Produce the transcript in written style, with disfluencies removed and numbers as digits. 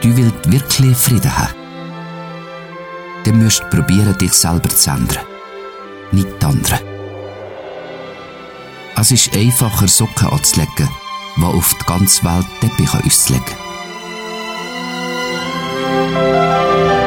du willst wirklich Frieden haben, dann musst du probieren, dich selber zu ändern, nicht die anderen. Es ist einfacher, Socken anzulegen, die auf die ganze Welt Teppich auszulegen.